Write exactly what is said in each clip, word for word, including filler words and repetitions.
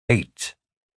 eight.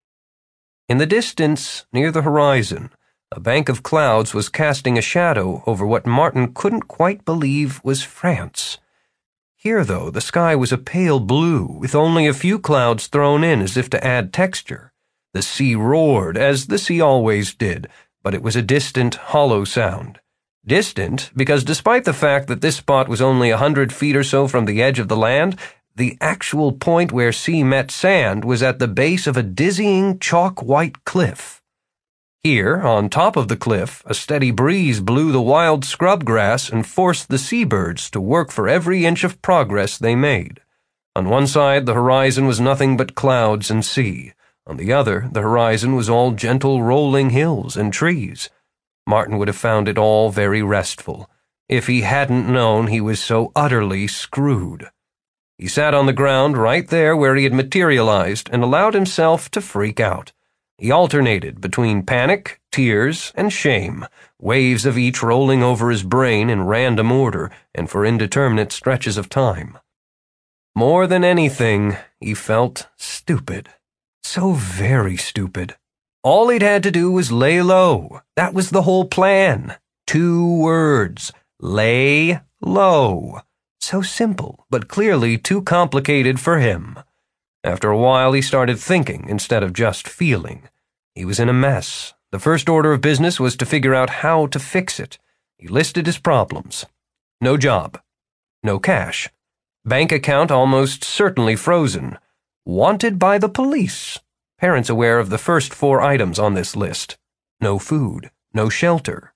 In the distance, near the horizon, a bank of clouds was casting a shadow over what Martin couldn't quite believe was France. Here, though, the sky was a pale blue, with only a few clouds thrown in as if to add texture. The sea roared, as the sea always did, but it was a distant, hollow sound. Distant, because despite the fact that this spot was only a hundred feet or so from the edge of the land, the actual point where sea met sand was at the base of a dizzying, chalk-white cliff. Here, on top of the cliff, a steady breeze blew the wild scrub grass and forced the seabirds to work for every inch of progress they made. On one side, the horizon was nothing but clouds and sea. On the other, the horizon was all gentle rolling hills and trees. Martin would have found it all very restful, if he hadn't known he was so utterly screwed. He sat on the ground right there where he had materialized and allowed himself to freak out. He alternated between panic, tears, and shame, waves of each rolling over his brain in random order and for indeterminate stretches of time. More than anything, he felt stupid. So very stupid. All he'd had to do was lay low. That was the whole plan. Two words. Lay low. So simple, but clearly too complicated for him. After a while, he started thinking instead of just feeling. He was in a mess. The first order of business was to figure out how to fix it. He listed his problems. No job. No cash. Bank account almost certainly frozen. Wanted by the police. Parents aware of the first four items on this list. No food. No shelter.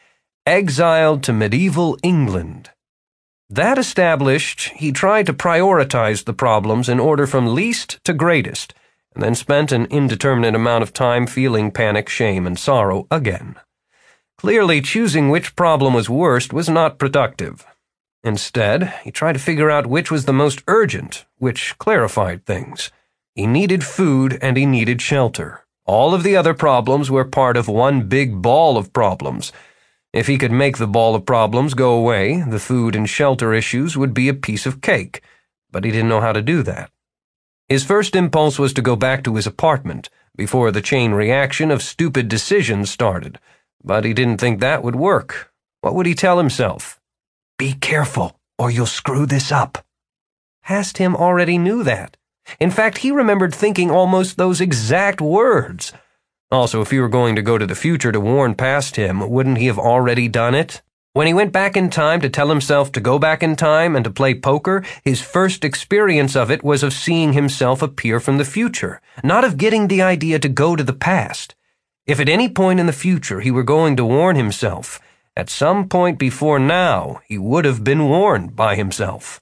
Exiled to medieval England. That established, he tried to prioritize the problems in order from least to greatest, and then spent an indeterminate amount of time feeling panic, shame, and sorrow again. Clearly, choosing which problem was worst was not productive. Instead, he tried to figure out which was the most urgent, which clarified things. He needed food and he needed shelter. All of the other problems were part of one big ball of problems. If he could make the ball of problems go away, the food and shelter issues would be a piece of cake, but he didn't know how to do that. His first impulse was to go back to his apartment before the chain reaction of stupid decisions started, but he didn't think that would work. What would he tell himself? Be careful, or you'll screw this up. Past him already knew that. In fact, he remembered thinking almost those exact words. Also, if he were going to go to the future to warn past him, wouldn't he have already done it? When he went back in time to tell himself to go back in time and to play poker, his first experience of it was of seeing himself appear from the future, not of getting the idea to go to the past. If at any point in the future he were going to warn himself, at some point before now, he would have been warned by himself.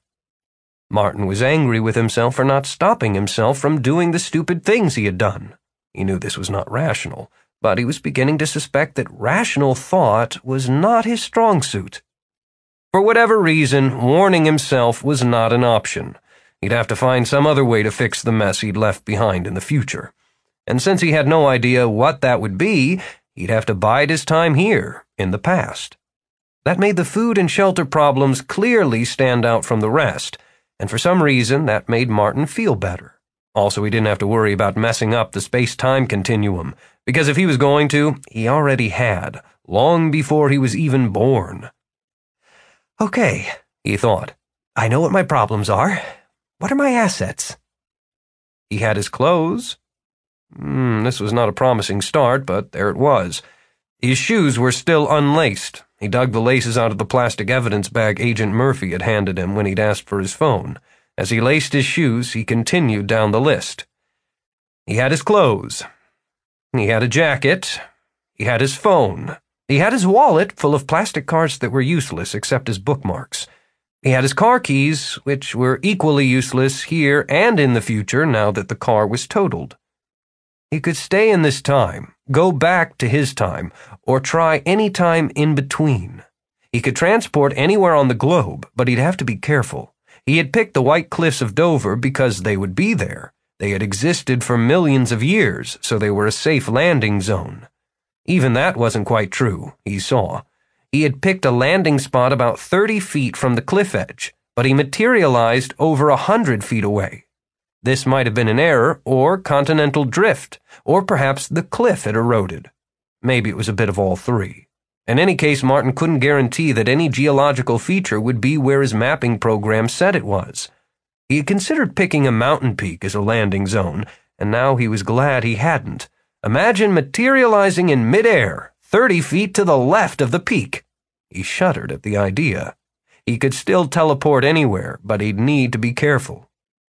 Martin was angry with himself for not stopping himself from doing the stupid things he had done. He knew this was not rational, but he was beginning to suspect that rational thought was not his strong suit. For whatever reason, warning himself was not an option. He'd have to find some other way to fix the mess he'd left behind in the future. And since he had no idea what that would be, he'd have to bide his time here, in the past. That made the food and shelter problems clearly stand out from the rest, and for some reason that made Martin feel better. Also, he didn't have to worry about messing up the space-time continuum, because if he was going to, he already had, long before he was even born. Okay, he thought, I know what my problems are. What are my assets? He had his clothes. Hmm, this was not a promising start, but there it was. His shoes were still unlaced. He dug the laces out of the plastic evidence bag Agent Murphy had handed him when he'd asked for his phone. As he laced his shoes, he continued down the list. He had his clothes. He had a jacket. He had his phone. He had his wallet full of plastic cards that were useless except as bookmarks. He had his car keys, which were equally useless here and in the future now that the car was totaled. He could stay in this time, go back to his time, or try any time in between. He could transport anywhere on the globe, but he'd have to be careful. He had picked the White Cliffs of Dover because they would be there. They had existed for millions of years, so they were a safe landing zone. Even that wasn't quite true, he saw. He had picked a landing spot about thirty feet from the cliff edge, but he materialized over a hundred feet away. This might have been an error, or continental drift, or perhaps the cliff had eroded. Maybe it was a bit of all three. In any case, Martin couldn't guarantee that any geological feature would be where his mapping program said it was. He had considered picking a mountain peak as a landing zone, and now he was glad he hadn't. Imagine materializing in midair, thirty feet to the left of the peak. He shuddered at the idea. He could still teleport anywhere, but he'd need to be careful.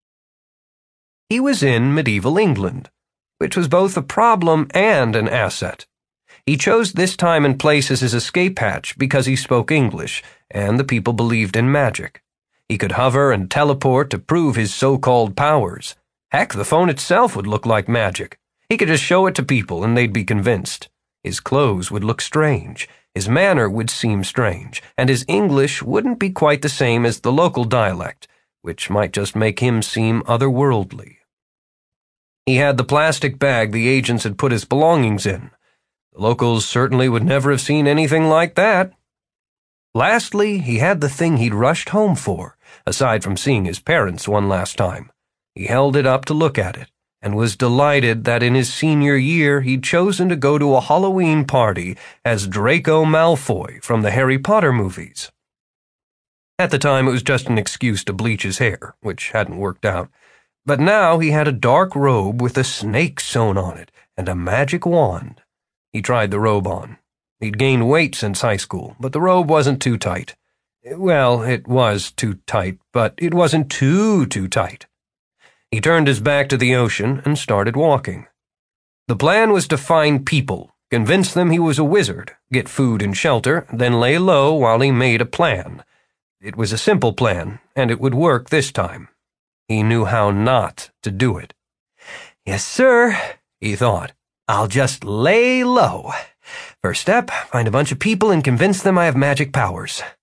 He was in medieval England, which was both a problem and an asset. He chose this time and place as his escape hatch because he spoke English, and the people believed in magic. He could hover and teleport to prove his so-called powers. Heck, the phone itself would look like magic. He could just show it to people and they'd be convinced. His clothes would look strange, his manner would seem strange, and his English wouldn't be quite the same as the local dialect, which might just make him seem otherworldly. He had the plastic bag the agents had put his belongings in. The locals certainly would never have seen anything like that. Lastly, he had the thing he'd rushed home for, aside from seeing his parents one last time. He held it up to look at it, and was delighted that in his senior year he'd chosen to go to a Halloween party as Draco Malfoy from the Harry Potter movies. At the time, it was just an excuse to bleach his hair, which hadn't worked out. But now he had a dark robe with a snake sewn on it and a magic wand. He tried the robe on. He'd gained weight since high school, but the robe wasn't too tight. Well, it was too tight, but it wasn't too, too tight. He turned his back to the ocean and started walking. The plan was to find people, convince them he was a wizard, get food and shelter, then lay low while he made a plan. It was a simple plan, and it would work this time. He knew how not to do it. Yes, sir, he thought. I'll just lay low. First step, find a bunch of people and convince them I have magic powers.